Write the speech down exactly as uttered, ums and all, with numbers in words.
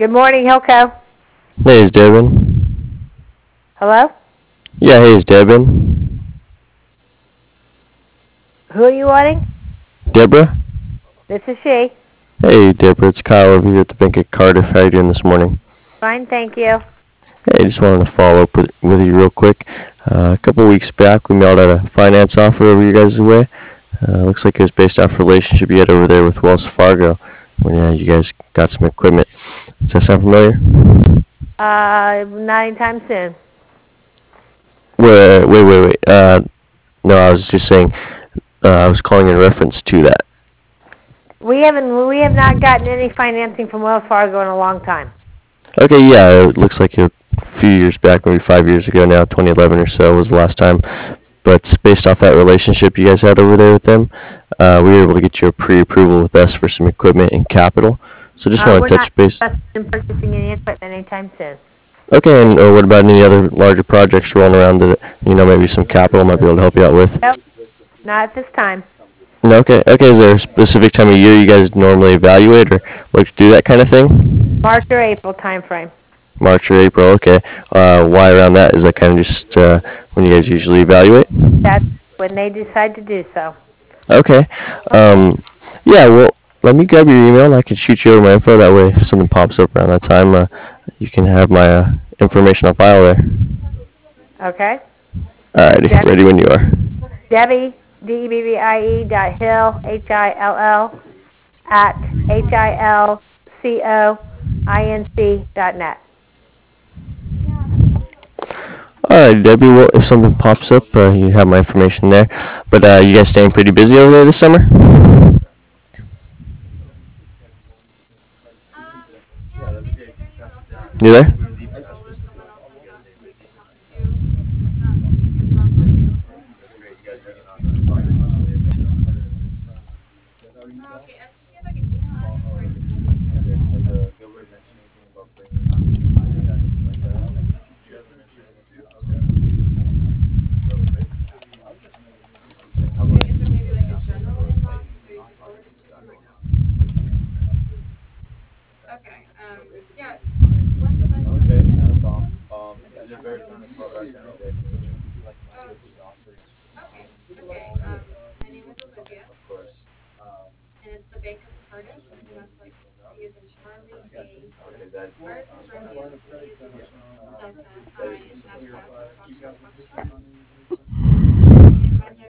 Good morning, Hilco. Hey, it's Devin. Hello? Yeah, hey, it's Devin. Who are you wanting? Deborah? This is she. Hey, Deborah, it's Kyle over here at the Bank of Cardiff. How you doing this morning? Fine, thank you. Hey, just wanted to follow up with, with you real quick. Uh, a couple weeks back, we mailed out a finance offer over you guys' way. Uh, looks like it was based off a relationship you had over there with Wells Fargo when uh, you guys got some equipment. Does that sound familiar? Uh, not anytime soon. Wait, wait, wait, wait. Uh, no, I was just saying, uh, I was calling in reference to that. We haven't, we have not gotten any financing from Wells Fargo in a long time. Okay, yeah, it looks like a few years back, maybe five years ago now, twenty eleven or so was the last time. But based off that relationship you guys had over there with them, uh, we were able to get you a pre-approval with us for some equipment and capital. So just Uh, want we're to not touch base. interested in purchasing any equipment anytime soon. Okay, and uh, what about any other larger projects rolling around that, you know, maybe some capital might be able to help you out with? Nope, not at this time. No, okay, okay, is there a specific time of year you guys normally evaluate or like to do that kind of thing? March or April time frame. March or April, okay. Uh, why around that? Is that kind of just uh, when you guys usually evaluate? That's when they decide to do so. Okay. Um, yeah, well, let me grab your email and I can shoot you over my info. That way, if something pops up around that time, uh, you can have my uh, information on file there. Okay? Alrighty, Debbie, ready when you are. Debbie, D E B B I E dot Hill, H I L L, at H I L C O I N C dot net. Alright, Debbie, well, if something pops up, uh, you have my information there. But uh, you guys staying pretty busy over there this summer? You there?